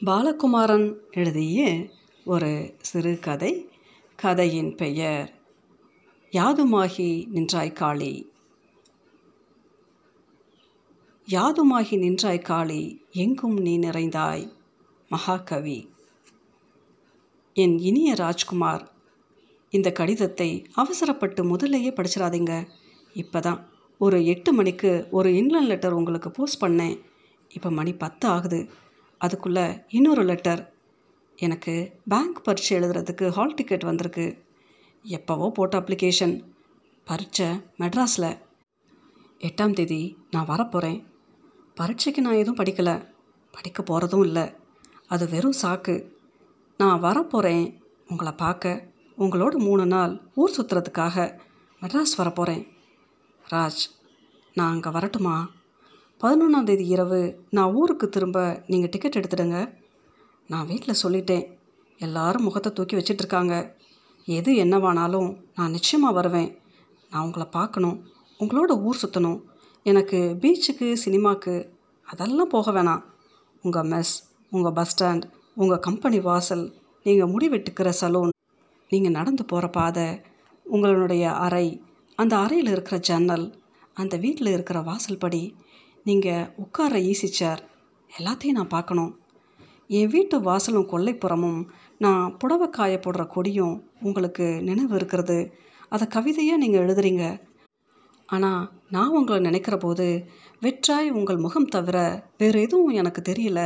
பாலகுமாரன் எழுதிய ஒரு சிறுகதை. கதையின் பெயர் யாதுமாகி நின்றாய் காளி. யாதுமாகி நின்றாய் காளி, எங்கும் நீ நிறைந்தாய். மகாகவி. என் இனிய ராஜ்குமார், இந்த கடிதத்தை அவசரப்பட்டு முதல்லையே படிச்சிடாதீங்க. இப்போ தான் ஒரு 8 மணிக்கு ஒரு இன்லைன் லெட்டர் உங்களுக்கு போஸ்ட் பண்ணேன். இப்போ மணி 10 ஆகுது. அதுக்குள்ளே இன்னொரு லெட்டர். எனக்கு பேங்க் பரீட்சை எழுதுறதுக்கு ஹால் டிக்கெட் வந்திருக்கு. எப்போவோ போட்ட அப்ளிகேஷன். பரீட்சை மெட்ராஸில். 8ஆம் தேதி நான் வரப்போகிறேன். பரீட்சைக்கு நான் எதுவும் படிக்கலை, படிக்க போகிறதும் இல்லை. அது வெறும் சாக்கு. நான் வரப்போகிறேன் உங்களை பார்க்க. உங்களோட 3 நாள் ஊர் சுற்றுறதுக்காக மெட்ராஸ் வரப்போகிறேன். ராஜ், நான் அங்கே வரட்டுமா? 11ஆம் தேதி இரவு நான் ஊருக்கு திரும்ப நீங்கள் டிக்கெட் எடுத்துடுங்க. நான் வீட்டில் சொல்லிட்டேன். எல்லாரும் முகத்தை தூக்கி வச்சிட்ருக்காங்க. எது என்னவானாலும் நான் நிச்சயமாக வருவேன். நான் உங்களை பார்க்கணும், உங்களோட ஊர் சுற்றணும். எனக்கு பீச்சுக்கு, சினிமாவுக்கு அதெல்லாம் போக வேணாம். உங்கள் மெஸ், உங்கள் பஸ் ஸ்டாண்ட், உங்கள் கம்பெனி வாசல், நீங்கள் முடி வெட்டுக்கிற சலூன், நீங்கள் நடந்து போகிற பாதை, உங்களுடைய அறை, அந்த அறையில் இருக்கிற ஜன்னல், அந்த வீட்டில் இருக்கிற வாசல் படி, நீங்கள் உட்கார ஈஸி சேர், எல்லாத்தையும் நான் பார்க்கணும். என் வீட்டு வாசலும் கொல்லைப்புறமும் நான் புடவை காய போடுற கொடியும் உங்களுக்கு நினைவு இருக்கிறது. அதை கவிதையாக நீங்கள் எழுதுறீங்க. ஆனால் நான் உங்களை நினைக்கிற போது வெற்றாய் உங்கள் முகம் தவிர வேறு எதுவும் எனக்கு தெரியல.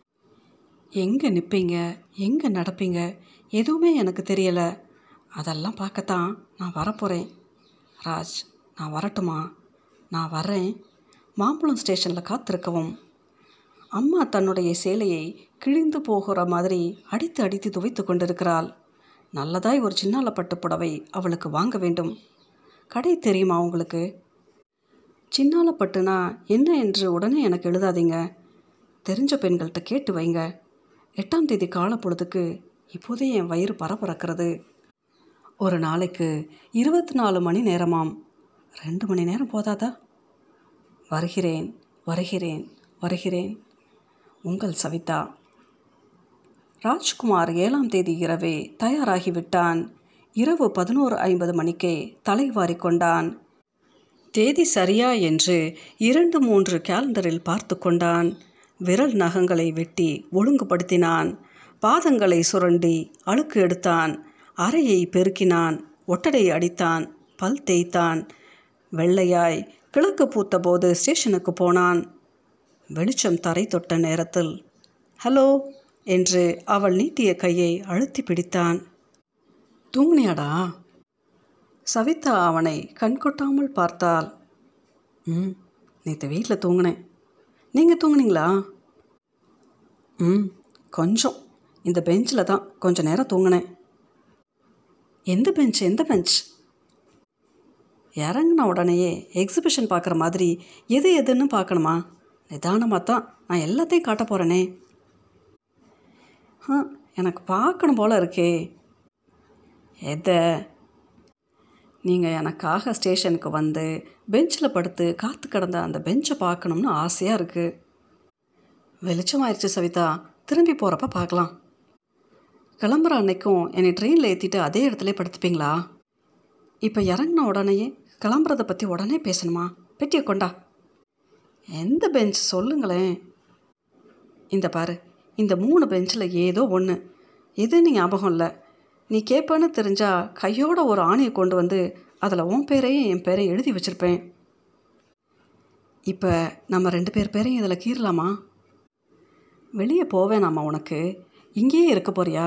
எங்கே நிற்பீங்க, எங்கே நடப்பீங்க, எதுவுமே எனக்கு தெரியலை. அதெல்லாம் பார்க்கத்தான் நான் வரப்போகிறேன். ராஜ், நான் வரட்டுமா? நான் வர்றேன். மாம்பழம் ஸ்டேஷனில் காத்திருக்கவும். அம்மா தன்னுடைய சேலையை கிழிந்து போகிற மாதிரி அடித்து அடித்து துவைத்து கொண்டிருக்கிறாள். நல்லதாய் ஒரு சின்னால பட்டு புடவை அவளுக்கு வாங்க வேண்டும். கடை தெரியுமா உங்களுக்கு? சின்னால பட்டுனா என்ன என்று உடனே எனக்கு எழுதாதீங்க. தெரிஞ்ச பெண்கள்கிட்ட கேட்டு வைங்க. 8ஆம் தேதி கால பொழுதுக்கு இப்போதே என் வயிறு பரபரக்கிறது. ஒரு நாளைக்கு 24 மணி நேரமாம். 2 மணி நேரம் போதாதா? வருகிறேன், வருகிறேன், வருகிறேன். உங்கள் சவிதா. ராஜ்குமார் 7ஆம் தேதி இரவே தயாராகிவிட்டான். இரவு 11:50 மணிக்கே தலைவாரி கொண்டான். தேதி சரியா என்று 2-3 கேலண்டரில் பார்த்து கொண்டான். விரல் நகங்களை வெட்டி ஒழுங்குபடுத்தினான். பாதங்களை சுரண்டி அழுக்கு எடுத்தான். அறையை பெருக்கினான். ஒட்டடை அடித்தான். பல் தேய்த்தான். வெள்ளையாய் கிழக்கு பூத்த போது ஸ்டேஷனுக்கு போனான். வெளிச்சம் தரை தொட்ட நேரத்தில் ஹலோ என்று அவள் நீட்டிய கையை அழுத்தி பிடித்தான். தூங்குனியாடா? சவிதா அவனை கண்கொட்டாமல் பார்த்தாள். நேற்று வீட்டில் தூங்கினேன். நீங்கள் தூங்குனீங்களா? கொஞ்சம். இந்த பெஞ்சில் தான் கொஞ்சம் நேரம் தூங்கினேன். எந்த பெஞ்ச்? எந்த பெஞ்ச்? இறங்கின உடனேயே எக்ஸிபிஷன் பார்க்குற மாதிரி எது எதுன்னு பார்க்கணுமா? நிதானமாக தான் நான் எல்லாத்தையும் காட்ட போகிறேனே. எனக்கு பார்க்கணும் போல் இருக்கே. எதை? நீங்கள் எனக்காக ஸ்டேஷனுக்கு வந்து பெஞ்சில் படுத்து காத்து கிடந்த அந்த பெஞ்சை பார்க்கணும்னு ஆசையாக இருக்குது. வெளிச்சமாயிருச்சு சவிதா, திரும்பி போகிறப்ப பார்க்கலாம். கிளம்புற அன்னைக்கும் என்னை ட்ரெயினில் ஏற்றிட்டு அதே இடத்துல படுத்துப்பீங்களா? இப்போ இறங்கின உடனேயே கிளம்புறதை பற்றி உடனே பேசணுமா? பெட்டியை கொண்டா. எந்த பெஞ்ச் சொல்லுங்களேன். இந்த பாரு, இந்த 3 பெஞ்சில் ஏதோ ஒன்று. எதுன்னு ஞாபகம் இல்லை. நீ கேட்பேன்னு தெரிஞ்சால் கையோட ஒரு ஆணியை கொண்டு வந்து அதில் உன் பேரையும் என் பேரையும் எழுதி வச்சுருப்பேன். இப்போ நம்ம 2 பேர் பேரையும் இதில் கீறலாமா? வெளியே போவேனாம்மா உனக்கு? இங்கேயே இருக்க போறியா?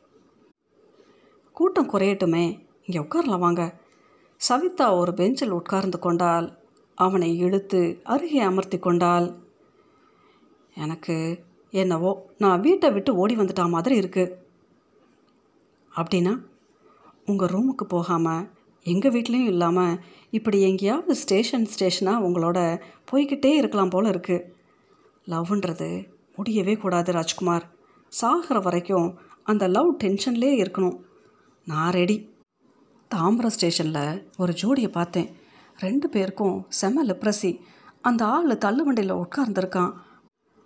கூட்டம் குறையட்டுமே, இங்கே உட்காரலாம் வாங்க. சவிதா ஒரு பெஞ்சில் உட்கார்ந்து கொண்டாள். அவனை இழுத்து அருகே அமர்த்தி கொண்டாள். எனக்கு என்னவோ நான் வீட்டை விட்டு ஓடி வந்துட்டா மாதிரி இருக்குது. அப்படின்னா உங்கள் ரூமுக்கு போகாமல், எங்கள் வீட்லேயும் இல்லாமல், இப்படி எங்கேயாவது ஸ்டேஷனாக உங்களோட போய்கிட்டே இருக்கலாம் போல் இருக்குது. லவ்ன்றது முடியவே கூடாது ராஜ்குமார். சாகிற வரைக்கும் அந்த லவ் டென்ஷன்லேயே இருக்கணும். நான் ரெடி. தாம்பரம் ஸ்டேஷனில் ஒரு ஜோடியை பார்த்தேன். 2 பேருக்கும் செம லெப்ரசி. அந்த ஆள் தள்ளு வண்டியில் உட்கார்ந்துருக்கான்.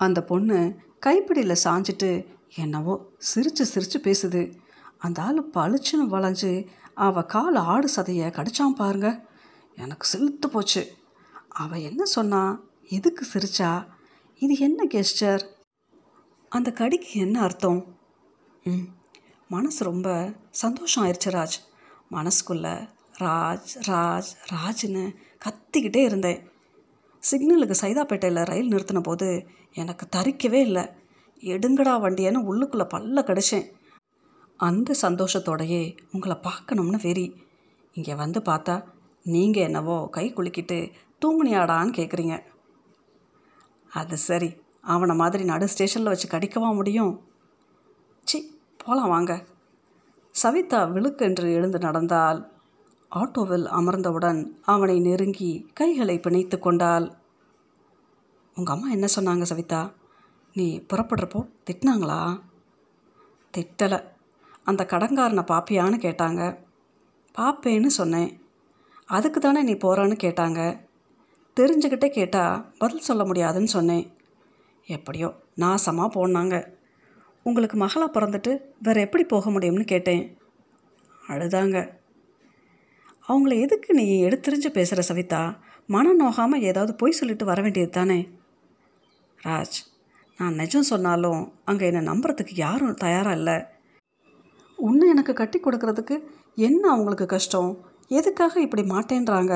அந்த பொண்ணு கைப்பிடியில் சாஞ்சிட்டு என்னவோ சிரித்து சிரித்து பேசுது. அந்த ஆள் பளிச்சுன்னு வளைஞ்சு அவள் கால் ஆடு சதையை கடிச்சான் பாருங்க. எனக்கு சிலுத்து போச்சு. அவள் என்ன சொன்னா, எதுக்கு சிரிச்சா, இது என்ன கெஸ்டர், அந்த கடிக்கு என்ன அர்த்தம்? மனசு ரொம்ப சந்தோஷம் ஆயிடுச்சு ராஜ். மனசுக்குள்ளே ராஜ் ராஜ் ராஜ்னு கத்திக்கிட்டே இருந்தேன். சிக்னலுக்கு சைதாப்பேட்டையில் ரயில் நிறுத்தின போது எனக்கு தரிக்கவே இல்லை. எடுங்கடா வண்டியன்னு உள்ளுக்குள்ளே பல்ல கடிச்சேன். அந்த சந்தோஷத்தோடையே உங்களை பார்க்கணும்னு வெறி. இங்கே வந்து பார்த்தா நீங்கள் என்னவோ கை குலுக்கிட்டு தூங்குனியாடான்னு கேட்குறீங்க. அது சரி, அவனை மாதிரி நடு ஸ்டேஷனில் வச்சு கடிக்கவா முடியும்? சி, போகலாம் வாங்க. சவிதா விழுக்கென்று எழுந்து நடந்தால் ஆட்டோவில் அமர்ந்தவுடன் அவனை நெருங்கி கைகளை பிணைத்து கொண்டாள். உங்கள் அம்மா என்ன சொன்னாங்க சவிதா? நீ புறப்படுறப்போ திட்டினாங்களா? திட்டலை. அந்த கடங்காரனை பாப்பியான்னு கேட்டாங்க. பாப்பேன்னு சொன்னேன். அதுக்கு தானே நீ போகிறான்னு கேட்டாங்க. தெரிஞ்சுக்கிட்டே கேட்டால் பதில் சொல்ல முடியாதுன்னு சொன்னேன். எப்படியோ நாசமாக போனாங்க. உங்களுக்கு மகளாக பிறந்துட்டு வேறு எப்படி போக முடியும்னு கேட்டேன். அழுதாங்க. அவங்கள எதுக்கு நீ எடுத்துரிஞ்சு பேசுகிற சவிதா? மனம் நோகாமல் ஏதாவது பொய் சொல்லிட்டு வர வேண்டியது தானே? ராஜ், நான் நிஜம் சொன்னாலும் அங்கே என்னை நம்புறதுக்கு யாரும் தயாராக இல்லை. உன்னை எனக்கு கட்டி கொடுக்கறதுக்கு என்ன அவங்களுக்கு கஷ்டம்? எதுக்காக இப்படி மாட்டேன்றாங்க?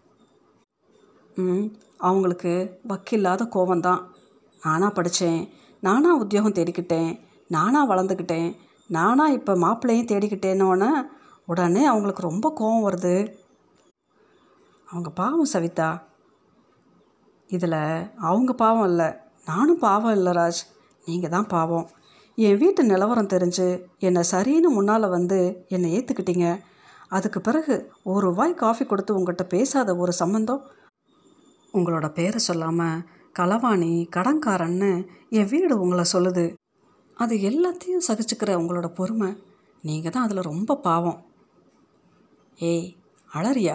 அவங்களுக்கு வக்கில்லாத கோவம்தான். நானாக படித்தேன், நானாக உத்தியோகம் தேடிக்கிட்டேன், நானாக வளர்ந்துக்கிட்டேன், நானாக இப்போ மாப்பிள்ளையும் தேடிக்கிட்டேன்னோன்னு உடனே அவங்களுக்கு ரொம்ப கோவம் வருது. அவங்க பாவம் சவிதா. இதில் அவங்க பாவம் இல்லை, நானும் பாவம் இல்லை ராஜ். நீங்கள் தான் பாவம். என் வீட்டு நிலவரம் தெரிஞ்சு என்னை சரின்னு முன்னால் வந்து என்னை ஏற்றுக்கிட்டீங்க. அதுக்கு பிறகு ஒரு வாய் காஃபி கொடுத்து உங்கள்கிட்ட பேசாத ஒரு சம்பந்தம், உங்களோட பேரை சொல்லாமல் களவாணி கடன்காரன்னு என் வீடு உங்களை சொல்லுது. அது எல்லாத்தையும் சகிச்சுக்கிற உங்களோட பொறுமை, நீங்கள் தான் அதில் ரொம்ப பாவம். ஏய், அழறியா?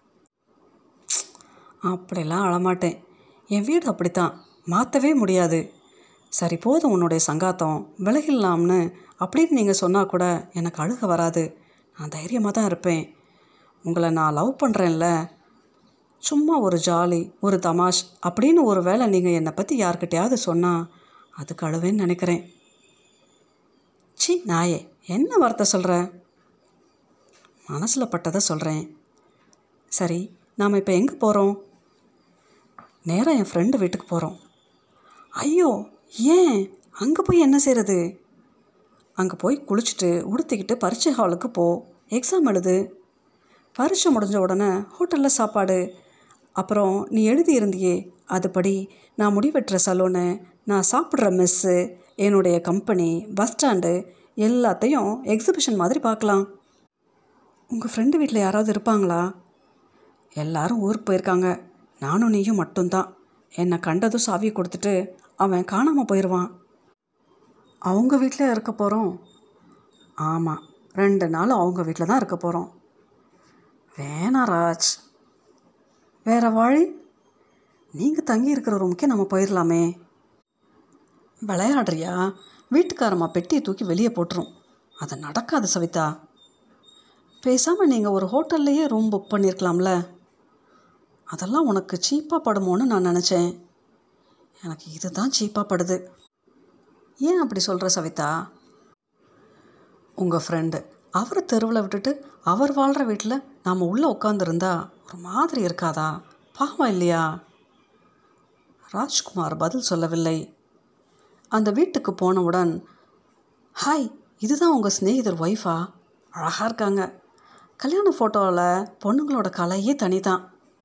அப்படிலாம் அழமாட்டேன். என் வீடு அப்படித்தான், மாற்றவே முடியாது. சரி போதும் உன்னுடைய சங்காத்தம், விலகிடலாம்னு அப்படின்னு நீங்கள் சொன்னால் கூட எனக்கு அழுக வராது. நான் தைரியமாக தான் இருப்பேன். உங்களை நான் லவ் பண்ணுறேன்ல, சும்மா ஒரு ஜாலி, ஒரு தமாஷ் அப்படின்னு ஒரு வேளை நீங்கள் என்னை பற்றி யார்கிட்டையாவது சொன்னால் அதுக்கு அழுவேன்னு நினைக்கிறேன். சி நாயே, என்ன வார்த்தை சொல்கிற? மனசில் பட்டதை சொல்கிறேன். சரி, நாம் இப்போ எங்கே போகிறோம்? நேராக என் ஃப்ரெண்டு வீட்டுக்கு போகிறோம். ஐயோ, ஏன்? அங்கே போய் என்ன செய்கிறது? அங்கே போய் குளிச்சுட்டு உடுத்திக்கிட்டு பரீட்சை ஹாலுக்கு போ, எக்ஸாம் எழுது. பரீட்சை முடிஞ்ச உடனே ஹோட்டலில் சாப்பாடு. அப்புறம் நீ எழுதியிருந்தியே அதுபடி நான் முடிவெட்டுற சலூனு, நான் சாப்பிட்ற மெஸ்ஸு, என்னுடைய கம்பெனி, பஸ் ஸ்டாண்டு எல்லாத்தையும் எக்ஸிபிஷன் மாதிரி பார்க்கலாம். உங்கள் ஃப்ரெண்டு வீட்டில் யாராவது இருப்பாங்களா? எல்லாரும் ஊருக்கு போயிருக்காங்க. நானும் நீயும் மட்டும்தான். என்னை கண்டதும் சாவியை கொடுத்துட்டு அவன் காணாமல் போயிடுவான். அவங்க வீட்டில் இருக்க போகிறோம். ஆமாம், 2 நாள் அவங்க வீட்டில் தான் இருக்க போகிறோம். வேணா ராஜ், வேறு வழி? நீங்கள் தங்கி இருக்கிற ரூமுக்கே நம்ம போயிடலாமே. விளையாடுறியா? வீட்டுக்காரம்மா பெட்டியை தூக்கி வெளியே போட்டுரும். அது நடக்காது சவிதா. பேசாமல் நீங்கள் ஒரு ஹோட்டல்லையே ரூம் புக் பண்ணியிருக்கலாம்ல. அதெல்லாம் உனக்கு சீப்பாக படுமோன்னு நான் நினச்சேன். எனக்கு இது தான் சீப்பாக படுது. ஏன் அப்படி சொல்கிற சவிதா? உங்கள் ஃப்ரெண்டு அவரை தெருவில் விட்டுட்டு அவர் வாழ்கிற வீட்டில் நாம் உள்ளே உட்காந்துருந்தா ஒரு மாதிரி இருக்காதா? பாவம் இல்லையா? ராஜ்குமார் பதில் சொல்லவில்லை. அந்த வீட்டுக்கு போனவுடன், ஹாய், இதுதான் உங்கள் ஸ்நேகிதர் ஒய்ஃபா? அழகாக இருக்காங்க. கல்யாண ஃபோட்டோவில் பொண்ணுங்களோட கலையே தனி தான்.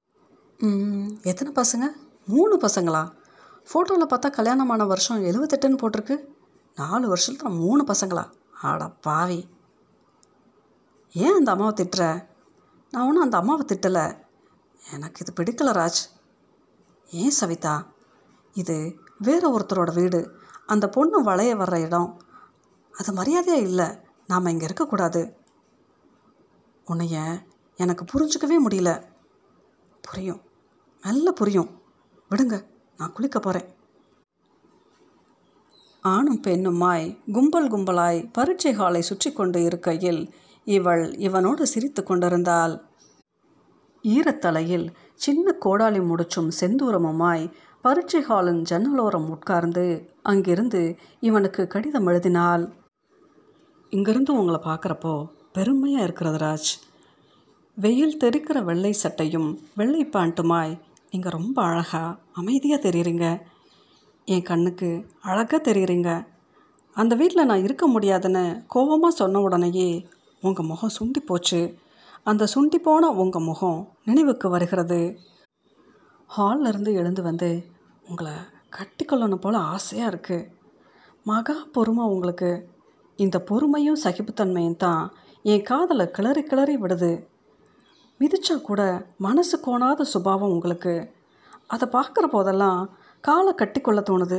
எத்தனை பசங்க? 3 பசங்களா? ஃபோட்டோவில் பார்த்தா கல்யாணமான வருஷம் 78ன்னு போட்டிருக்கு. 4 வருஷத்தில் 3 பசங்களா? ஆட பாவி. ஏன் அந்த அம்மாவை திட்டுற? நான் ஒன்றும் அந்த அம்மாவை திட்டலை. எனக்கு இது பிடிக்கல ராஜ். ஏன் சவிதா? இது வேற ஒருத்தரோட வீடு. அந்த பொண்ணு வளைய வர்ற இடம். அது மரியாதையாக இல்லை. நாம் இங்கே இருக்கக்கூடாது. உன்னைய எனக்கு புரிஞ்சிக்கவே முடியல. புரியும், நல்ல புரியும். விடுங்க, நான் குளிக்க போகிறேன். ஆணும் பெண்ணுமாய் கும்பல் கும்பலாய் பரீட்சை ஹாலை சுற்றி கொண்டு இருக்கையில் இவனோடு சிரித்து கொண்டிருந்தாள். ஈரத்தலையில் சின்ன கோடாலி முடிச்சும் செந்தூரமுமாய் பரீட்சை ஹாலின் ஜன்னலோரம் உட்கார்ந்து அங்கிருந்து இவனுக்கு கடிதம் எழுதினாள். இங்கிருந்து உங்களை பார்க்குறப்போ பெருமையாக இருக்கிறது ராஜ். வெயில் தெரிக்கிற வெள்ளை சட்டையும் வெள்ளை பேண்ட்டுமாய் நீங்கள் ரொம்ப அழகாக அமைதியாக தெரியுறீங்க. என் கண்ணுக்கு அழகாக தெரியுறீங்க. அந்த வீட்டில் நான் இருக்க முடியாதுன்னு கோபமாக சொன்ன உடனேயே உங்கள் முகம் சுண்டி போச்சு. அந்த சுண்டி போன உங்கள் முகம் நினைவுக்கு வருகிறது. ஹாலிலிருந்து எழுந்து வந்து உங்களை கட்டிக்கொள்ளணும் போல் ஆசையாக இருக்குது. மகா பொறுமை உங்களுக்கு. இந்த பொறுமையும் சகிப்புத்தன்மையும் தான் என் காதலை கிளறி கிளறி விடுது. மிதிச்சா கூட மனசு கோணாத சுபாவம் உங்களுக்கு. அதை பார்க்குற போதெல்லாம் காலை கட்டிக்கொள்ள தோணுது.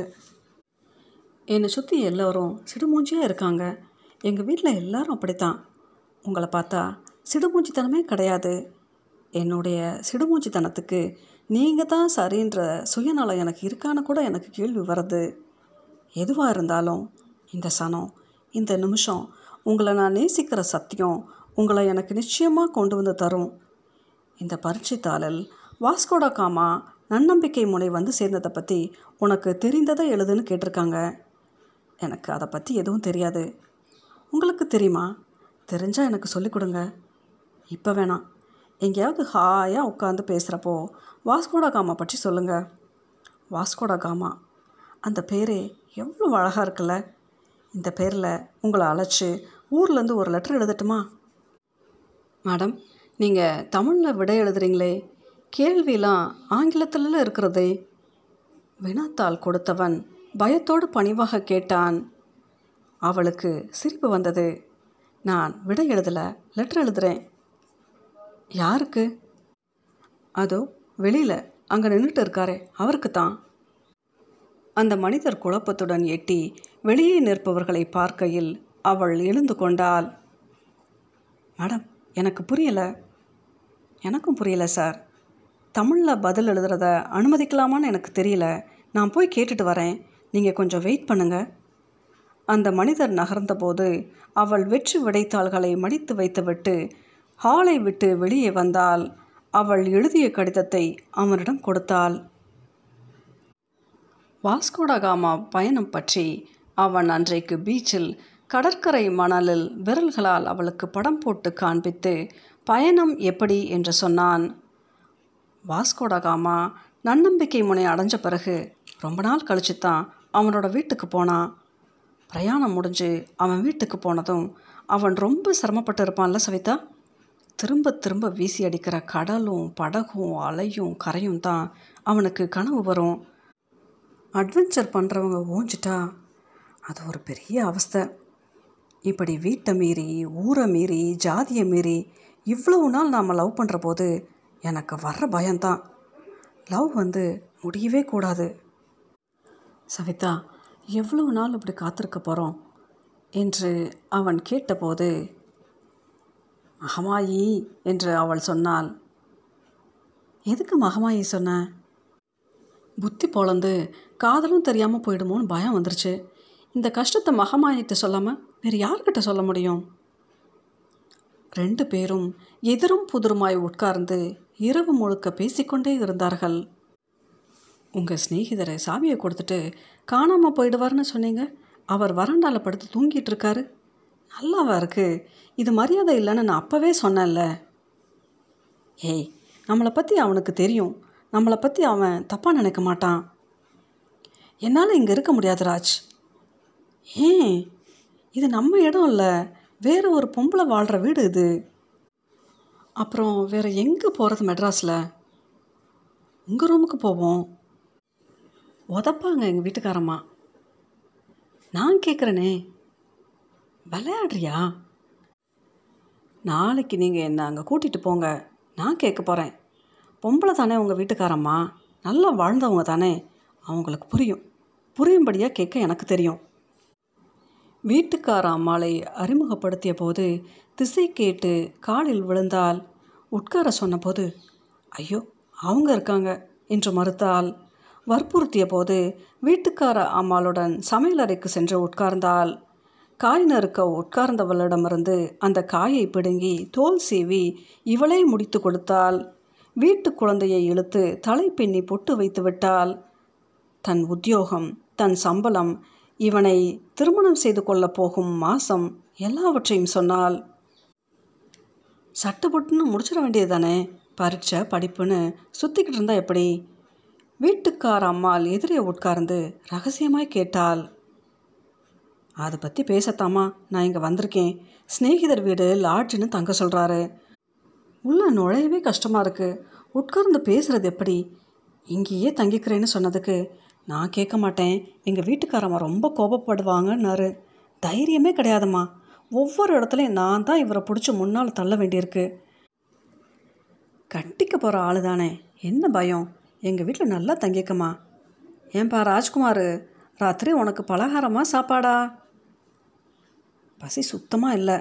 என்னை சுற்றி எல்லோரும் சிடுமூஞ்சியாக இருக்காங்க. எங்கள் வீட்டில் எல்லோரும் அப்படித்தான். உங்களை பார்த்தா சிடுமூஞ்சித்தனமே கிடையாது. என்னுடைய சிடுமூஞ்சித்தனத்துக்கு நீங்கள் தான் சரின்ற சுயநலம் எனக்கு இருக்கான்னு கூட எனக்கு கேள்வி வருது. எதுவாக இருந்தாலும் இந்த சனம், இந்த நிமிஷம் உங்களை நான் நேசிக்கிற சத்தியம் உங்களை எனக்கு நிச்சயமாக கொண்டு வந்து தரும். இந்த பரீட்சை தாளில் வாஸ்கோட காமா நன்னம்பிக்கை முனை வந்து சேர்ந்ததை பற்றி உனக்கு தெரிந்ததை எழுதுன்னு கேட்டிருக்காங்க. எனக்கு அதை பற்றி எதுவும் தெரியாது. உங்களுக்கு தெரியுமா? தெரிஞ்சால் எனக்கு சொல்லிக் கொடுங்க. இப்போ வேணாம். எங்கேயாவது ஹாயாக உட்காந்து பேசுகிறப்போ வாஸ்கோட காமா பற்றி சொல்லுங்கள். வாஸ்கோட காமா அந்த பேரே எவ்வளோ அழகாக இருக்குல்ல. இந்த பேரில் உங்களை அழைச்சி ஊர்லேருந்து ஒரு லெட்டர் எழுதட்டுமா? மேடம், நீங்கள் தமிழில் விடை எழுதுறீங்களே, கேள்வியெலாம் ஆங்கிலத்திலலாம் இருக்கிறதே. வினாத்தாள் கொடுத்தவன் பயத்தோடு பணிவாக கேட்டான். அவளுக்கு சிரிப்பு வந்தது. நான் விடை எழுதலை, லெட்டர் எழுதுகிறேன். யாருக்கு? அதோ வெளியில் அங்கே நின்றுட்டு இருக்காரே, அவருக்கு தான். அந்த மனிதர் குழப்பத்துடன் எட்டி வெளியே நிற்பவர்களை பார்க்கையில் அவள் எழுந்து கொண்டாள். மேடம், எனக்கு புரியலை. எனக்கும் புரியலை சார். தமிழில் பதில் எழுதுறத அனுமதிக்கலாமான்னு எனக்கு தெரியல. நான் போய் கேட்டுட்டு வரேன். நீங்கள் கொஞ்சம் வெயிட் பண்ணுங்கள். அந்த மனிதர் நகர்ந்தபோது அவள் வெற்று விடைத்தாள்களை மடித்து வைத்துவிட்டு ஹாலை விட்டு வெளியே வந்தாள். அவள் எழுதிய கடிதத்தை அவனிடம் கொடுத்தாள். வாஸ்கோடகாமா பயணம் பற்றி அவன் அன்றைக்கு பீச்சில் கடற்கரை மணலில் விரல்களால் அவளுக்கு படம் போட்டு காண்பித்து பயணம் எப்படி என்று சொன்னான். வாஸ்கோடகாமா நன்னம்பிக்கை முனை அடைஞ்ச பிறகு ரொம்ப நாள் கழிச்சு தான் அவனோட வீட்டுக்கு போனான். பிரயாணம் முடிஞ்சு அவன் வீட்டுக்கு போனதும் அவன் ரொம்ப சிரமப்பட்டு இருப்பான்ல சவிதா. திரும்ப திரும்ப வீசி அடிக்கிற கடலும் படகும் அலையும் கரையும் தான் அவனுக்கு கனவு வரும். அட்வென்ச்சர் பண்ணுறவங்க ஓஞ்சிட்டா அது ஒரு பெரிய அவஸ்தை. இப்படி வீட்டை மீறி, ஊரை மீறி, ஜாதியை மீறி இவ்வளவு நாள் நாம் லவ் பண்ணுற போது எனக்கு வர்ற பயம்தான். லவ் முடியவே கூடாது. சவிதா, எவ்வளவு நாள் இப்படி காத்திருக்க போகிறோம் என்று அவன் கேட்டபோது, மகமாயி என்று அவள் சொன்னாள். எதுக்கு மகமாயி சொன்ன? புத்தி பொழந்து காதலும் தெரியாமல் போயிடுமோன்னு பயம் வந்துருச்சு. இந்த கஷ்டத்தை மகமாயிட்ட சொல்லாமல் வேறு யார்கிட்ட சொல்ல முடியும்? 2 பேரும் எதிரும் புதிருமாய் உட்கார்ந்து இரவு முழுக்க பேசிக்கொண்டே இருந்தார்கள். உங்கள் சிநேகிதரை சாவியை கொடுத்துட்டு காணாமல் போயிடுவார்னு சொன்னீங்க. அவர் வராண்டாவில் படுத்து தூங்கிட்டு இருக்காரு. நல்லாவா இருக்குது? இது மரியாதை இல்லைன்னு நான் அப்போவே சொன்னேன்ல. ஏய், நம்மளை பற்றி அவனுக்கு தெரியும். நம்மளை பற்றி அவன் தப்பாக நினைக்க மாட்டான். என்னால் இங்கே இருக்க முடியாது ராஜ். ஏன்? இது நம்ம இடம் இல்லை, வேறு ஒரு பொம்பளை வாழ்கிற வீடு இது. அப்புறம் வேறு எங்கே போகிறது மெட்ராஸில்? உங்கள் ரூமுக்கு போவோம். உதப்பாங்க எங்கள் வீட்டுக்காரம்மா. நான் கேட்குறேனே, விளையாடுறியா? நாளைக்கு நீங்கள் என்னை அங்கே கூட்டிகிட்டு போங்க, நான் கேட்க போகிறேன். பொம்பளை தானே உங்கள் வீட்டுக்காரம்மா, நல்லா வாழ்ந்தவங்க தானே, அவங்களுக்கு புரியும்படியாக கேட்க எனக்கு தெரியும். வீட்டுக்கார அம்மாளை அறிமுகப்படுத்திய போது திசை கேட்டு காலில் விழுந்தாள். உட்கார சொன்னபோது ஐயோ அவங்க இருக்காங்க என்று மறுத்தாள். வற்புறுத்திய போது வீட்டுக்கார அம்மாளுடன் சமையலறைக்கு சென்று உட்கார்ந்தாள். காய் நறுக்க உட்கார்ந்தவளிடமிருந்து அந்த காயை பிடுங்கி தோல் சீவி இவளே முடித்து கொடுத்தாள். வீட்டு குழந்தையை இழுத்து தலை பின்னி பொட்டு வைத்து விட்டாள். தன் உத்தியோகம், தன் சம்பளம், இவனை திருமணம் செய்து கொள்ளப் போகும் மாசம் எல்லாவற்றையும் சொன்னாள். சட்டப்பட்டுன்னு முடிச்சிட வேண்டியது தானே, பரீட்சை படிப்புன்னு சுற்றிக்கிட்டு இருந்தால் எப்படி? வீட்டுக்கார அம்மாள் எதிரே உட்கார்ந்து ரகசியமாய் கேட்டாள். அதை பற்றி பேசத்தாமா நான் இங்கே வந்திருக்கேன். ஸ்நேகிதர் வீடு லாட்ஜுன்னு தங்க சொல்கிறாரு. உள்ளே நுழையவே கஷ்டமாக இருக்குது. உட்கார்ந்து பேசுகிறது எப்படி? இங்கேயே தங்கிக்கிறேன்னு சொன்னதுக்கு நான் கேட்க மாட்டேன், எங்கள் வீட்டுக்காரம்மா ரொம்ப கோபப்படுவாங்கன்னாரு. தைரியமே கிடையாதும்மா. ஒவ்வொரு இடத்துலையும் நான் தான் இவரை பிடிச்சி முன்னால் தள்ள வேண்டியிருக்கு. கட்டிக்க போகிற ஆள் தானே, என்ன பயம்? எங்கள் வீட்டில் நல்லா தங்கிக்கம்மா. ஏன்பா ராஜ்குமார், ராத்திரி உனக்கு பலகாரமா சாப்பாடா? பசி சுத்தமாக இல்லை.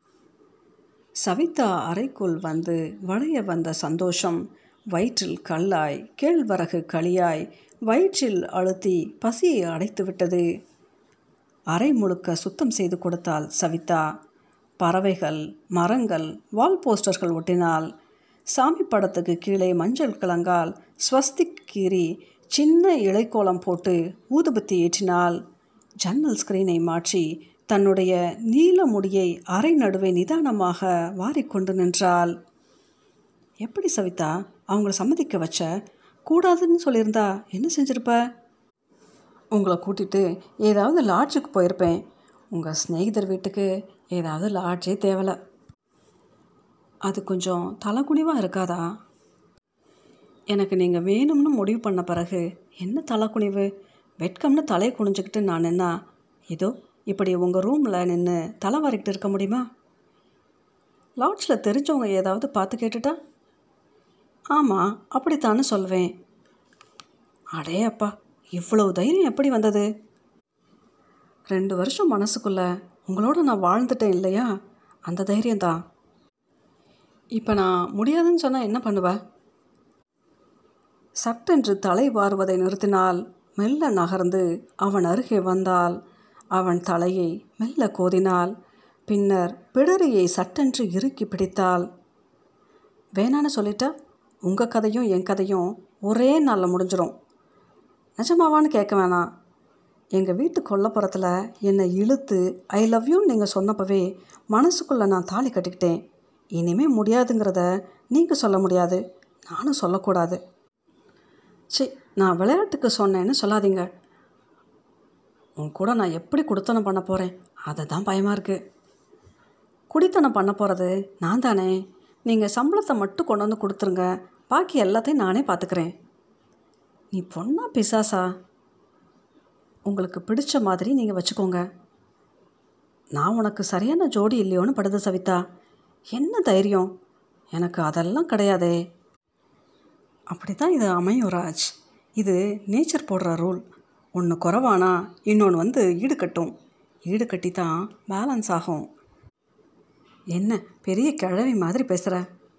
சவிதா அறைக்குள் வந்து வளைய வந்த சந்தோஷம் வயிற்றில் கல்லாய், கேழ்வரகு களியாய் வயிற்றில் அழுத்தி பசியை அடைத்து விட்டது. அறை முழுக்க சுத்தம் செய்து கொடுத்தாள் சவிதா. பறவைகள், மரங்கள், வால் போஸ்டர்கள் ஒட்டினாள். சாமி படத்துக்கு கீழே மஞ்சள் கிழங்கால் ஸ்வஸ்திக் கீறி சின்ன இலைக்கோலம் போட்டு ஊதுபத்தி ஏற்றினாள். ஜன்னல் ஸ்கிரீனை மாற்றி தன்னுடைய நீல முடியை அறை நடுவே நிதானமாக வாரிக்கொண்டு நின்றாள். எப்படி சவிதா, அவங்கள சம்மதிக்க வச்ச? கூடாதுன்னு சொல்லியிருந்தா என்ன செஞ்சிருப்ப? உங்களை கூட்டிகிட்டு ஏதாவது லாட்ஜுக்கு போயிருப்பேன். உங்கள் ஸ்நேகிதர் வீட்டுக்கு ஏதாவது லாட்ஜே தேவலை. அது கொஞ்சம் தலைக்குனிவாக இருக்காதா? எனக்கு நீங்கள் வேணும்னு முடிவு பண்ண பிறகு என்ன தலைக்குனிவு? வெட்கம்னு தலையை குனிஞ்சிக்கிட்டு நான் நின்னா ஏதோ இப்படி உங்கள் ரூமில் நின்று தலை வாரிக்கிட்டு இருக்க முடியுமா? லாட்ஜில் தெரிஞ்சவங்க ஏதாவது பார்த்து கேட்டுட்டா? ஆமாம், அப்படித்தான்னு சொல்வேன். அடே அப்பா, இவ்வளவு தைரியம் எப்படி வந்தது? 2 வருஷம் மனசுக்குள்ளே உங்களோட நான் வாழ்ந்துட்டேன் இல்லையா, அந்த தைரியம்தான். இப்போ நான் முடியாதுன்னு சொன்னால் என்ன பண்ணுவேன்? சட்டென்று தலை வாருவதை நிறுத்தினால் மெல்ல நகர்ந்து அவன் அருகே வந்தாள். அவன் தலையை மெல்ல கோதினாள். பின்னர் பிடரியை சட்டென்று இறுக்கி பிடித்தாள். வேணான்னு சொல்லிட்டா உங்கள் கதையும் என் கதையும் ஒரே நாளில் முடிஞ்சிடும். நிஜமாவான்னு கேட்க வேணாம். எங்கள் வீட்டு கொல்லப்புறத்தில் என்னை இழுத்து ஐ லவ் யூன்னு நீங்கள் சொன்னப்பவே மனசுக்குள்ளே நான் தாலி கட்டிக்கிட்டேன். இனிமேல் முடியாதுங்கிறத நீங்கள் சொல்ல முடியாது, நானும் சொல்லக்கூடாது. நான் விளையாட்டுக்கு சொன்னேன்னு சொல்லாதீங்க. உன் கூட நான் எப்படி குடித்தனம் பண்ண போகிறேன், அதை தான் பயமாக இருக்குது. குடித்தனம் பண்ண போகிறது நான் தானே. நீங்கள் சம்பளத்தை மட்டும் கொண்டு வந்து கொடுத்துருங்க, பாக்கி எல்லாத்தையும் நானே பார்த்துக்கிறேன். நீ பொண்ணா பிசாசா? உங்களுக்கு பிடிச்ச மாதிரி நீங்கள் வச்சுக்கோங்க. நான் உனக்கு சரியான ஜோடி இல்லையோன்னு படுது சவிதா. என்ன தைரியம்? எனக்கு அதெல்லாம் கிடையாதே. அப்படி தான் இது அமையும் ராஜ். இது நேச்சர் போடுற ரூல். ஒன்று குறைவானா இன்னொன்று வந்து ஈடு கட்டும். ஈடு கட்டி தான் பேலன்ஸ் ஆகும். என்ன பெரிய கிழவி மாதிரி பேசுகிற?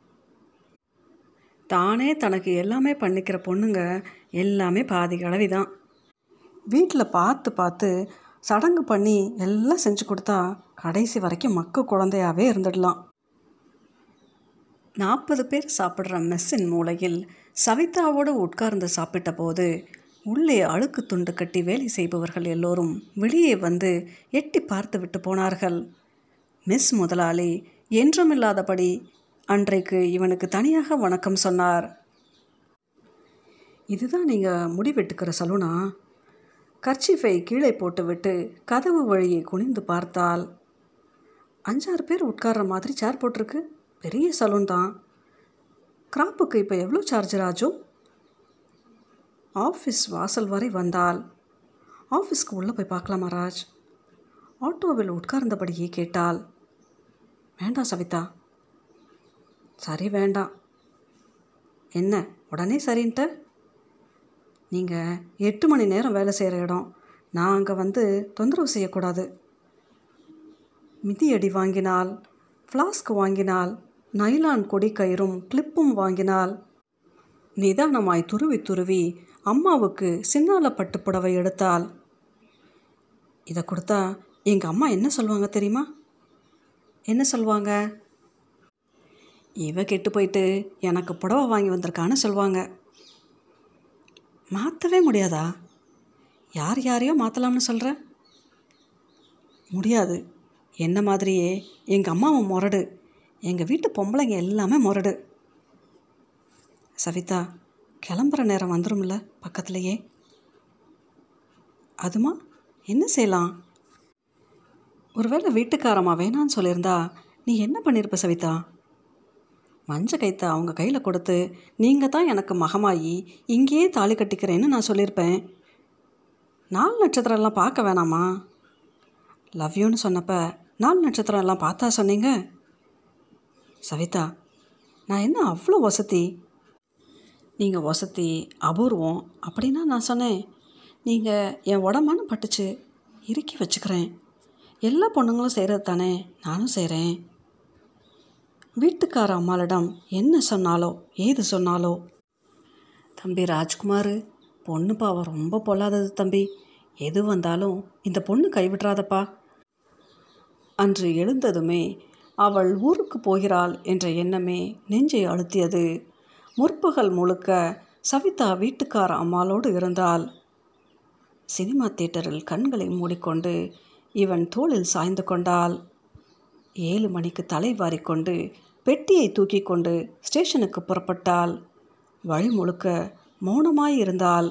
தானே தனக்கு எல்லாமே பண்ணிக்கிற பொண்ணுங்க எல்லாமே பாதி கிழவி தான். வீட்டில் பார்த்து பார்த்து சடங்கு பண்ணி எல்லாம் செஞ்சு கொடுத்தா கடைசி வரைக்கும் மக்கு குழந்தையாகவே இருந்துடலாம். 40 பேர் சாப்பிட்ற மெஸ்ஸின் மூலையில் சவிதாவோடு உட்கார்ந்து சாப்பிட்ட போது உள்ளே அழுக்கு துண்டு கட்டி வேலை செய்பவர்கள் எல்லோரும் வெளியே வந்து எட்டி பார்த்து விட்டு போனார்கள். மிஸ் முதலாளி என்றுமில்லாதபடி அன்றைக்கு இவனுக்கு தனியாக வணக்கம் சொன்னார். இதுதான் நீங்கள் முடிவெட்டுக்கிற சலூனா? கர்ச்சீஃபை கீழே போட்டுவிட்டு கதவு வழியை குனிந்து பார்த்தால் 5-6 பேர் உட்கார்ற மாதிரி சேர் போட்டிருக்கு. பெரிய சலூன் தான். கிராப்புக்கு இப்போ எவ்வளோ சார்ஜ் ராஜு? ஆஃபீஸ் வாசல் வரை வந்தால் ஆஃபீஸ்க்கு உள்ளே போய் பார்க்கலாமா ராஜ்? ஆட்டோவில் உட்கார்ந்தபடியே கேட்டாள். வேண்டாம் சவிதா. சரி வேண்டாம். என்ன உடனே சரின்ட்ட? நீங்கள் 8 மணி நேரம் வேலை செய்கிற இடம். நான் அங்கே வந்து தொந்தரவு செய்யக்கூடாது. மிதியடி வாங்கினால், ஃப்ளாஸ்க் வாங்கினால், நைலான் கொடி கயிறும் கிளிப்பும் வாங்கினால், நிதானமாய் துருவி துருவி அம்மாவுக்கு சின்னால பட்டு புடவை எடுத்தாள். இதை கொடுத்தா எங்கள் அம்மா என்ன சொல்லுவாங்க தெரியுமா? என்ன சொல்லுவாங்க? இவ கெட்டு போயிட்டு எனக்கு புடவை வாங்கி வந்திருக்கான்னு சொல்லுவாங்க. மாற்றவே முடியாதா? யார் யாரையோ மாற்றலாம்னு சொல்கிற? முடியாது. என்ன மாதிரியே எங்கள் அம்மாவும் முரடு, எங்கள் வீட்டு பொம்பளைங்க எல்லாமே முரடு. சவிதா, கிளம்புற நேரம் வந்துடும்ல பக்கத்துலேயே. அதுமா என்ன செய்யலாம்? ஒருவேளை வீட்டுக்காரம்மா வேணான்னு சொல்லியிருந்தா நீ என்ன பண்ணியிருப்ப சவிதா? மஞ்ச கைத்தை அவங்க கையில் கொடுத்து நீங்கள் தான் எனக்கு மகமாயி இங்கேயே தாலி கட்டிக்கிறேன்னு நான் சொல்லியிருப்பேன். 4 நட்சத்திரம்லாம் பார்க்க வேணாமா? லவ் யூன்னு சொன்னப்போ 4 நட்சத்திரம் எல்லாம் பார்த்தா சொன்னீங்க. சவிதா, நான் என்ன அவ்வளோ வசதி? நீங்கள் வசதி அபூர்வம் அப்படின்னா நான் சொன்னேன். நீங்கள் என் உடம்பானு பட்டுச்சு, இறுக்கி வச்சுக்கிறேன். எல்லா பொண்ணுங்களும் செய்கிறது தானே நானும் செய்கிறேன். வீட்டுக்கார அம்மாளிடம் என்ன சொன்னாலோ ஏது சொன்னாலோ, தம்பி ராஜ்குமார், பொண்ணு பாவம் ரொம்ப பொல்லாதது தம்பி, எது வந்தாலும் இந்த பொண்ணு கைவிட்றாதப்பா. அன்று எழுந்ததுமே அவள் ஊருக்கு போகிறாள் என்ற எண்ணமே நெஞ்சை அழுத்தியது. முற்பகல் முழுக்க சவிதா வீட்டுக்கார அம்மாளோடு இருந்தாள். சினிமா தியேட்டரில் கண்களை மூடிக்கொண்டு இவன் தோளில் சாய்ந்து கொண்டாள். 7 மணிக்கு தலை வாரிக்கொண்டு பெட்டியை தூக்கி கொண்டு ஸ்டேஷனுக்கு புறப்பட்டாள். வழி முழுக்க மௌனமாயிருந்தாள்.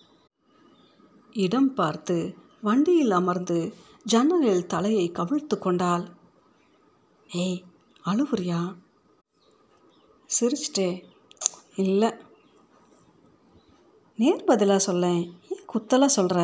இடம் பார்த்து வண்டியில் அமர்ந்து ஜன்னலில் தலையை கவிழ்த்து கொண்டாள். ஏய், அழுவுறியா? சிரிச்சிட்டே, இல்லை. நேர் பதிலாக சொல்லேன், ஏன் குத்தலாக சொல்கிற?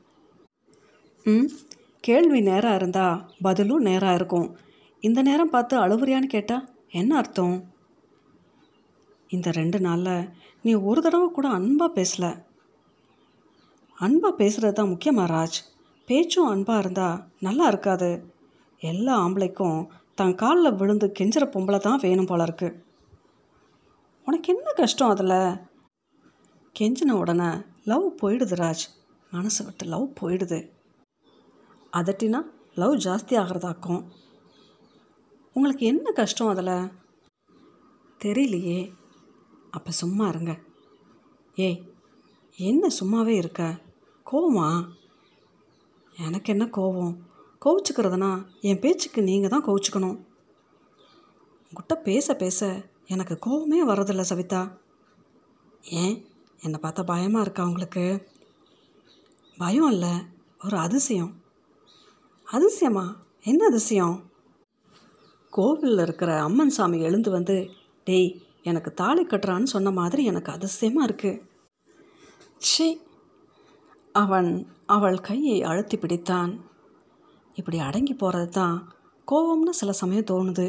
கேள்வி நேராக இருந்தால் பதிலும் நேராக இருக்கும். இந்த நேரம் பார்த்து அழுவுறியான்னு கேட்டால் என்ன அர்த்தம்? இந்த 2 நாளில் நீ ஒரு தடவை கூட அன்பாக பேசலை. அன்பாக பேசுகிறது தான் முக்கியமா ராஜ்? பேச்சும் அன்பாக இருந்தால் நல்லா இருக்காது. எல்லா ஆம்பளைக்கும் தன் காலில் விழுந்து கெஞ்சுற பொம்பளை தான் வேணும் போல இருக்கு. உனக்கு என்ன கஷ்டம் அதில்? கெஞ்சின உடனே லவ் போயிடுது ராஜ், மனசை விட்டு லவ் போயிடுது. அதட்டினா லவ் ஜாஸ்தி ஆகிறதாக்கும். உங்களுக்கு என்ன கஷ்டம் அதில்? தெரியலையே. அப்போ சும்மா இருங்க. ஏய், என்ன சும்மாவே இருக்க? கோவமா? எனக்கு என்ன கோவம்? கோவிச்சுக்கிறதுனா என் பேச்சுக்கு நீங்கள் தான் கோவிச்சுக்கணும். உங்கள்கிட்ட பேச பேச எனக்கு கோவமே வரதில்லை சவிதா. ஏன், என்னை பார்த்தா பயமாக இருக்கா உங்களுக்கு? பயம் இல்லை, ஒரு அதிசயம். அதிசயமா? என்ன அதிசயம்? கோவிலில் இருக்கிற அம்மன் சாமி எழுந்து வந்து டேய் எனக்கு தாலி கட்டுறான்னு சொன்ன மாதிரி எனக்கு அதிசயமாக இருக்குது. ஷே. அவன் அவள் கையை அழுத்தி பிடித்தான். இப்படி அடங்கி போகிறது தான் கோவம்னு சில சமயம் தோணுது.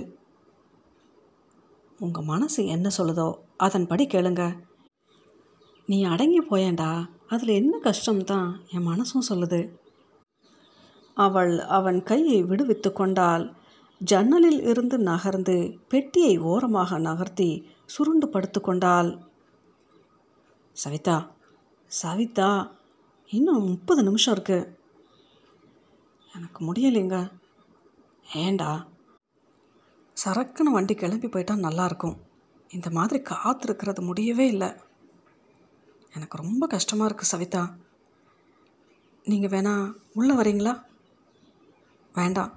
உங்கள் மனசு என்ன சொல்லுதோ அதன்படி கேளுங்க. நீ அடங்கி போயேண்டா, அதில் என்ன கஷ்டம்தான் என் மனசும் சொல்லுது. அவள் அவன் கையை விடுவித்து கொண்டாள். ஜன்னலில் இருந்து நகர்ந்து பெட்டியை ஓரமாக நகர்த்தி சுருண்டு படுத்து கொண்டாள். சவிதா, சவிதா, இன்னும் 30 நிமிஷம் இருக்குது. எனக்கு முடியலைங்க. ஏண்டா? சரக்குன்னு வண்டி கிளம்பி போயிட்டால் நல்லாயிருக்கும். இந்த மாதிரி காத்திருக்கிறது முடியவே இல்லை. எனக்கு ரொம்ப கஷ்டமாக இருக்குது சவிதா. நீங்கள் வேணா உள்ளே வரீங்களா? வேண்டாம்.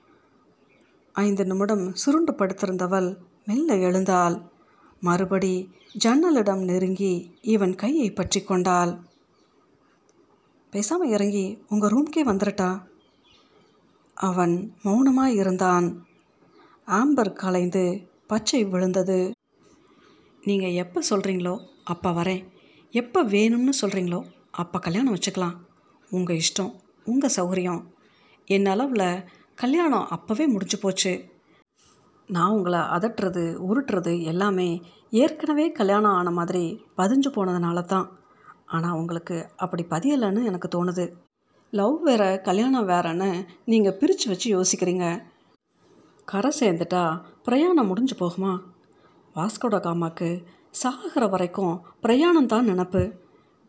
5 நிமிடம் சுருண்டு படுத்திருந்தவள் மெல்ல எழுந்தாள். மறுபடி ஜன்னலிடம் நெருங்கி இவன் கையை பற்றி கொண்டாள். பேசாமல் இறங்கி உங்கள் ரூம்க்கே வந்துடட்டா? அவன் மௌனமாய் இருந்தான். ஆம்பர் கலைந்து பச்சை விழுந்தது. நீங்கள் எப்போ சொல்கிறீங்களோ அப்போ வரேன், எப்போ வேணும்னு சொல்கிறீங்களோ அப்போ கல்யாணம் வச்சுக்கலாம். உங்கள் இஷ்டம், உங்கள் சௌகரியம். என் அளவில் கல்யாணம் அப்போவே முடிஞ்சு போச்சு. நான் உங்களை அதட்டுறது உருட்டுறது எல்லாமே ஏற்கனவே கல்யாணம் ஆன மாதிரி பதிஞ்சு போனதுனால தான். ஆனால் உங்களுக்கு அப்படி பதியலைன்னு எனக்கு தோணுது. லவ் வேறு கல்யாணம் வேறன்னு நீங்கள் பிரித்து வச்சு யோசிக்கிறீங்க. கரை சேர்ந்துட்டா பிரயாணம் முடிஞ்சு போகுமா? வாஸ்கோட காமாக்கு சாகிற வரைக்கும் பிரயாணம் தான் நினப்பு.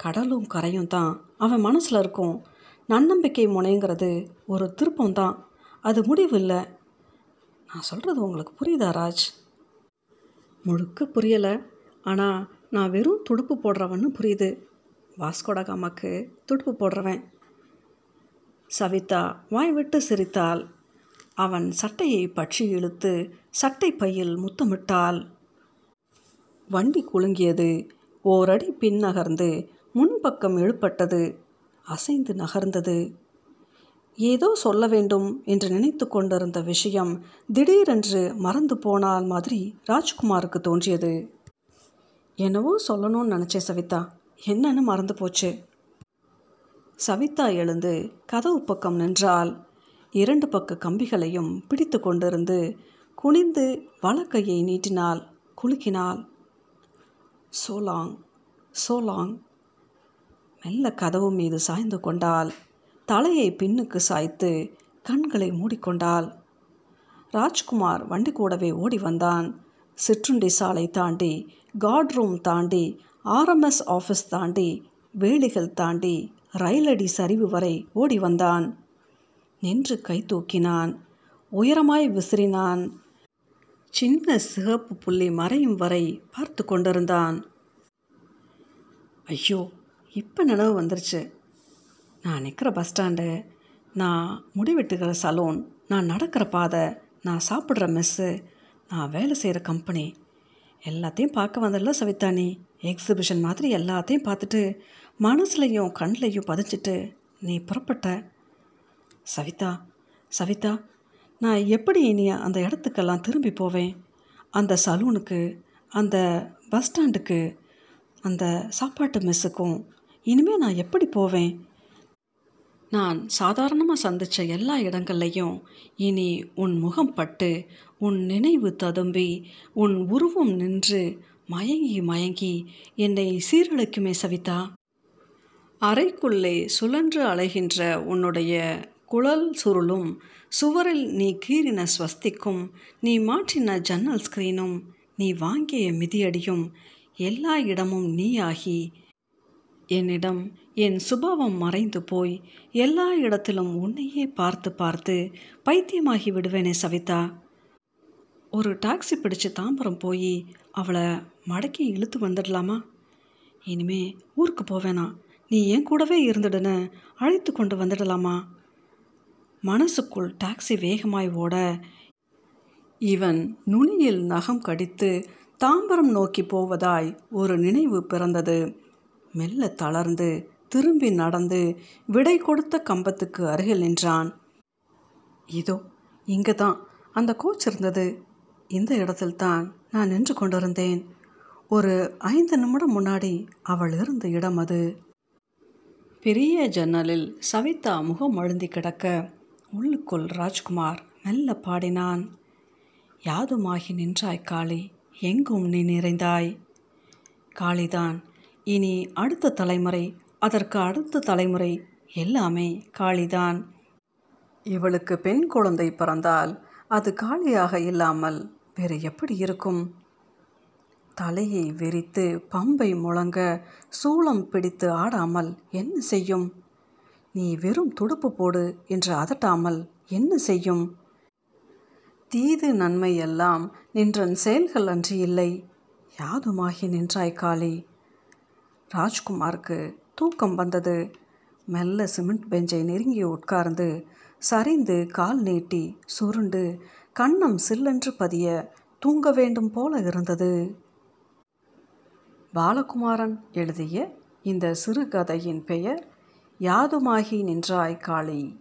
கடலும் கரையும் தான் அவன் மனசில் இருக்கும். நன்னம்பிக்கை முனைங்கிறது ஒரு திருப்பம் தான், அது முடிவு இல்லை. நான் சொல்கிறது உங்களுக்கு புரியுதா ராஜ்? முழுக்க புரியலை, ஆனால் நான் வெறும் துடுப்பு போடுறவன்னு புரியுது. வாஸ்கோடகாமாக்கு துடுப்பு போடுறவன். சவிதா வாய் விட்டு சிரித்தாள். அவன் சட்டையை பற்றி இழுத்து சட்டை பையில் முத்தமிட்டாள். வண்டி குலுங்கியது. ஓரடி பின் நகர்ந்து முன்பக்கம் இழுப்பட்டது. அசைந்து நகர்ந்தது. ஏதோ சொல்ல வேண்டும் என்று நினைத்து கொண்டிருந்த விஷயம் திடீரென்று மறந்து போனால் மாதிரி ராஜ்குமாருக்கு தோன்றியது. என்னவோ சொல்லணும்னு நினச்சேன் சவிதா, என்னன்னு மறந்து போச்சு. சவிதா எழுந்து கதவு பக்கம் நின்றாள். 2 பக்க கம்பிகளையும் பிடித்து கொண்டிருந்து குனிந்து வலக்கையை நீட்டினாள். குலுக்கினாள். So long so long. மெல்ல கதவு மீது சாய்ந்து கொண்டாள். தலையை பின்னுக்கு சாய்த்து கண்களை மூடிக்கொண்டாள். ராஜ்குமார் வண்டி கூடவே ஓடி வந்தான். சிற்றுண்டி சாலை தாண்டி, கார்ட் ரூம் தாண்டி, ஆர்எம்எஸ் ஆஃபீஸ் தாண்டி, வேலிகள் தாண்டி, ரயிலடி சரிவு வரை ஓடி வந்தான். நின்று கை தூக்கினான். உயரமாய் விசிறினான். சின்ன சிகப்பு புள்ளி மறையும் வரை பார்த்து கொண்டிருந்தான். ஐயோ, இப்போ நினைவு வந்துருச்சு. நான் நிற்கிற பஸ் ஸ்டாண்டு, நான் முடிவெட்டுக்கிற சலூன், நான் நடக்கிற பாதை, நான் சாப்பிட்ற மெஸ்ஸு, நான் வேலை செய்கிற கம்பெனி எல்லாத்தையும் பார்க்க வந்ததில்ல சவிதா. நீ எக்ஸிபிஷன் மாதிரி எல்லாத்தையும் பார்த்துட்டு மனசுலையும் கண்ணிலையும் பதிச்சிட்டு நீ புறப்பட்ட. சவிதா சவிதா, நான் எப்படி இனி அந்த இடத்துக்கெல்லாம் திரும்பி போவேன்? அந்த சலூனுக்கு, அந்த பஸ் ஸ்டாண்டுக்கு, அந்த சாப்பாட்டு மெஸ்ஸுக்கும் இனிமேல் நான் எப்படி போவேன்? நான் சாதாரணமாக சந்தித்த எல்லா இடங்கள்லையும் இனி உன் முகம் பட்டு, உன் நினைவு ததும்பி, உன் உருவம் நின்று மயங்கி மயங்கி என்னை சீரழிக்குமே சவிதா. அறைக்குள்ளே சுழன்று அலைகின்ற உன்னுடைய குழல் சுருளும், சுவரில் நீ கீறின ஸ்வஸ்திக்கும், நீ மாற்றின ஜன்னல் ஸ்க்ரீனும், நீ வாங்கிய மிதியடியும், எல்லா இடமும் நீயாகி என்னிடம் என் சுபாவம் மறைந்து போய் எல்லா இடத்திலும் உன்னையே பார்த்து பார்த்து பைத்தியமாகி விடுவேனே சவிதா. ஒரு டாக்ஸி பிடிச்சு தாம்பரம் போய் அவளை மடக்கி இழுத்து வந்துடலாமா? இனிமே ஊருக்கு போவேனா, நீ என் கூடவே இருந்துடுன்னு அழைத்து கொண்டு வந்துடலாமா? மனசுக்குள் டாக்ஸி வேகமாய் ஓட இவன் நுனியில் நகம் கடித்து தாம்பரம் நோக்கி போவதாய் ஒரு நினைவு பிறந்தது. மெல்ல தளர்ந்து திரும்பி நடந்து விடை கொடுத்த கம்பத்துக்கு அருகில் நின்றான். இதோ இங்கே தான் அந்த கோச் இருந்தது. இந்த இடத்தில்தான் நான் நின்று கொண்டிருந்தேன். ஒரு 5 நிமிடம் முன்னாடி அவள் இருந்த இடம் அது. பெரிய ஜன்னலில் சவிதா முகம் அழுந்தி கிடக்க உள்ளுக்குள் ராஜ்குமார் மெல்ல பாடினான். யாதுமாகி நின்றாய் காளி, எங்கும் நீ நிறைந்தாய். காளிதான் இனி அடுத்த தலைமுறை, அதற்கு அடுத்த தலைமுறை எல்லாமே காளிதான். இவளுக்கு பெண் குழந்தை பிறந்தால் அது காளியாக இல்லாமல் வேறு எப்படி இருக்கும்? தலையை விரித்து பம்பை முழங்க சூளம் பிடித்து ஆடாமல் என்ன செய்யும்? நீ வெறும் துடுப்பு போடு என்று அதட்டாமல் என்ன செய்யும்? தீது நன்மை எல்லாம் நின்றன் செயல்கள் அன்றி இல்லை. யாதுமாகி நின்றாய் காளி. ராஜ்குமாருக்கு தூக்கம் வந்தது. மெல்ல சிமெண்ட் பெஞ்சை நெருங்கி உட்கார்ந்து சரிந்து கால் நீட்டி சுருண்டு கன்னம் சில்லென்று பதிய தூங்க வேண்டும் போல இருந்தது. பாலகுமாரன் எழுதிய இந்த சிறுகதையின் பெயர் யாதுமாகி நின்றாய் காளி.